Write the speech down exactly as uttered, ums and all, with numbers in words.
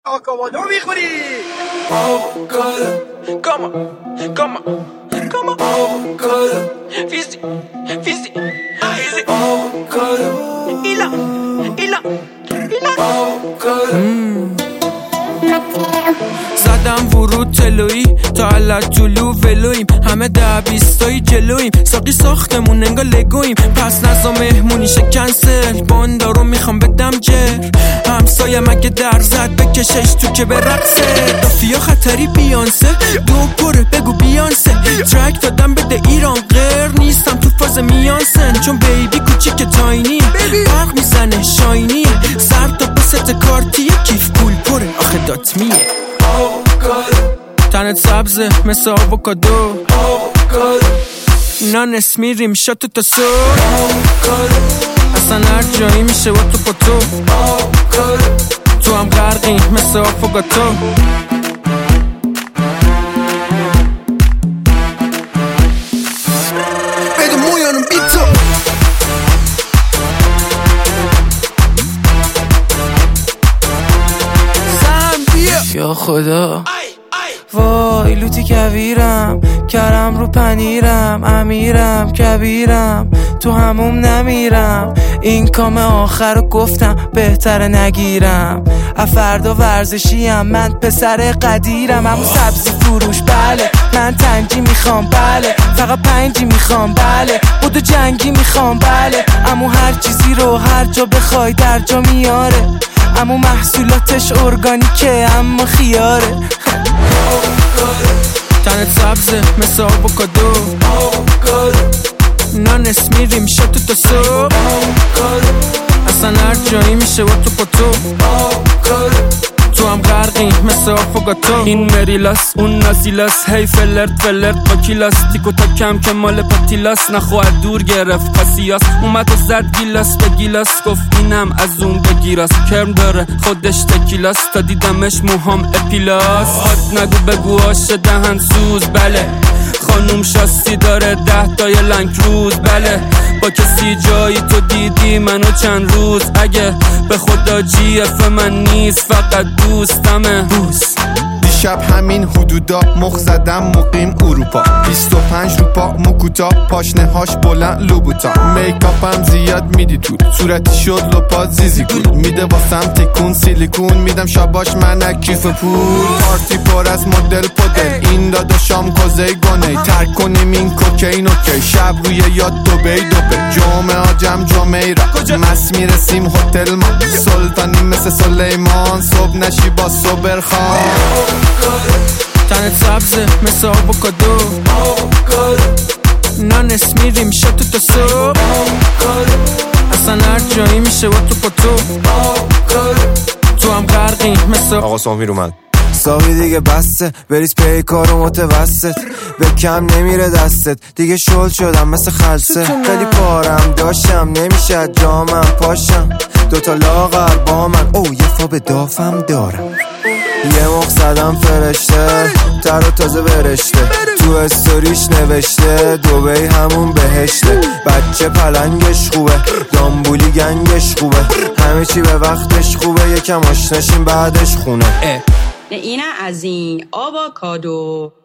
آکامادو میخوری. آووکادو کاما کاما کاما آووکادو فیزی فیزی فیزی آووکادو ایلا ایلا ایلا آووکادو زدم ورود تلویی تا علت جلو ولویم، همه ده بیستایی جلویم، ساقی ساختمون انگا لگویم، پس نزا مهمونیشه کنسل، باندارو میخوام بدم جر، همسایه مگه در زد بکشش تو که به رقصه، دافیا خطری بیانسه دو پره بگو بیانسه، ترک دادم بده ایران غیر نیستم تو فاز میانسن، چون بیبی کوچیک تاینی برق میزنه شاینی، سر تا بست کارتیه کیف پول پره آخه دات میه. تنت سبزه مثل آووکادو، نانس میریم شاتو تا صبح، اصلا هر جایی میشه و تو پاتو، تو هم غرقی مثل آفوگاتو. بده مویانم بیتو یا خدا وای لوتی کویرم، کرم رو پنیرم، امیرم کبیرم تو هموم نمیرم، این کام آخر رو گفتم بهتره نگیرم، افردا ورزشیم من پسر قدیرم، همون سبزی فروش بله، من تنگی میخوام بله، فقط پنجی میخوام بله، بودو جنگی میخوام بله، امو هر چیزی رو هر جا بخوای در جا میاره، امو محصولاتش ارگانیکه اما خیاره. تنت سبزه مثل آووکادو، نانس میریم شاتو تا صبح، اصلا هر جایی میشه و تو پاتو، تو هم غرقی مثل آفوگاتو. این مریلاس اون نازیلاس، هی فلرت فلرت با کیلاس، تیکو تا کم که مال پاتیلاس، نخواه دور گرفت پاسیاس، اومد و زد گیلاس به گیلاس، گفت اینم از اون بگیراس، کرم داره خودش تکیلاس، تا دیدمش موهام اپیلاس، آت نگو بگو آش دهن سوز بله، خانوم شاستی داره ده تای لنگ روز بله، با کسی جایی تو دیدی منو چند روز، اگه به خدا جی اف من نیست فقط دوستمه بوس. دیشب همین حدودا مخ زدم مقیم اروپا، بیست و پنج رو پا مکوتا، پاشنه هاش بلند لوبوتا، میکاپم زیاد میدی تو صورتی شد لپا زیزی کن، میده واسم تکون سیلیکون، میدم شاباش من کیف پول، پارتی پر از مدل پدل، این داداشام کوزه گونه، ترک کنیم این کوکین اوکی، شب روی یاد دوبی دوبی، جمعه آجم جمعه را مس میرسیم هتل ما، سلطانی مثل سلیمان، صبح نشی با صبر خان. تنت سبزه مثل آووکادو، نانس میریم شاتو تا صبح، اصلا هر جایی میشه و تو پاتو، تو هم غرقی مثل آقا سامیر اومد. ساقی دیگه بسته بریز پی کارو متوسط، به کم نمیره دستت دیگه، شل شدم مثل خلصه، خیلی پارم داشتم نمیشه جامم پاشم، دوتا لاغر با من او یه فا به دافم دارم، یه مخ زدم فرشته تر و تازه برشته، تو استوریش نوشته دوبی همون بهشته، بچه پلنگش خوبه دامبولی گنگش خوبه، همه چی به وقتش خوبه، یکم آشناشیم بعدش خونه. نه اینه از این آووکادو.